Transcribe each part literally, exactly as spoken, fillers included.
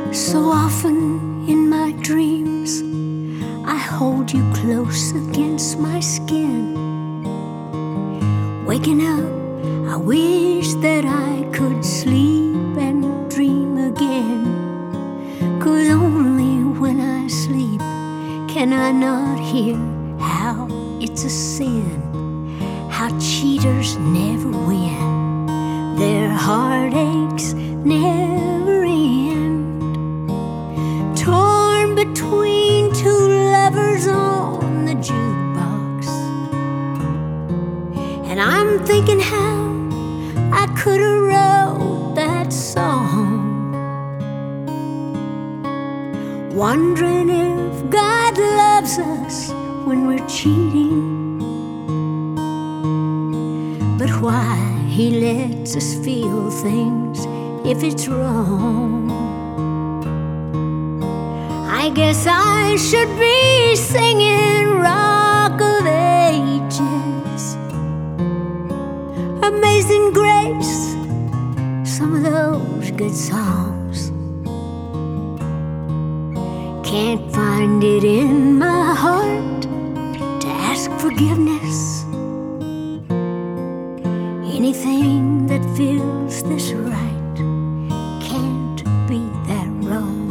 So often in my dreams, I hold you close against my skin. Waking up, I wish that I could sleep and dream again. 'Cause only when I sleep can I not hear how it's a sin, how cheaters never win, their heartaches never end. Torn between two lovers on the jukebox, and I'm thinking how I could have wrote that song, wondering if God loves us when we're cheating, but why He lets us feel things if it's wrong. I guess I should be singing Rock of Ages, Amazing Grace, some of those good songs. Can't find it in my heart to ask forgiveness. Anything that feels this right can't be that wrong.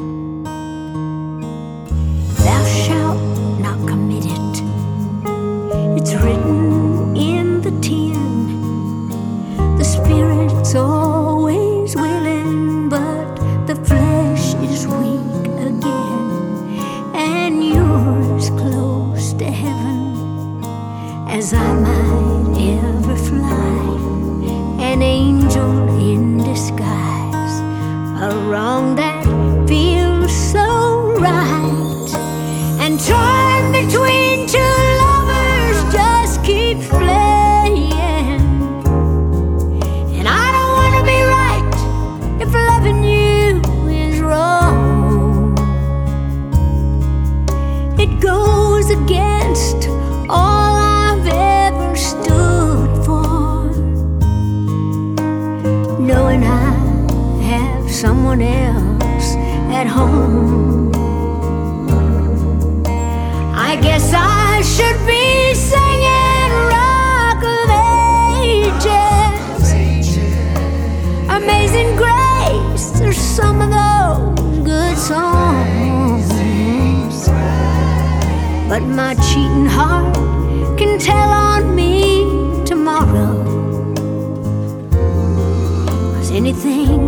Thou shalt not commit it. It's written in the tin. The spirit's always willing, but the flesh is weak again. And you're as close to heaven as I might ever fly, an angel in disguise, a wrong that feels so right. And torn between two lovers just keeps playing, and I don't want to be right if loving you is wrong. It goes against all I've ever stood for, knowing I have someone else at home. I guess I should be singing Rock of Ages, Amazing Grace, there's some of those good songs. But my cheating heart can tell on me tomorrow, 'cause anything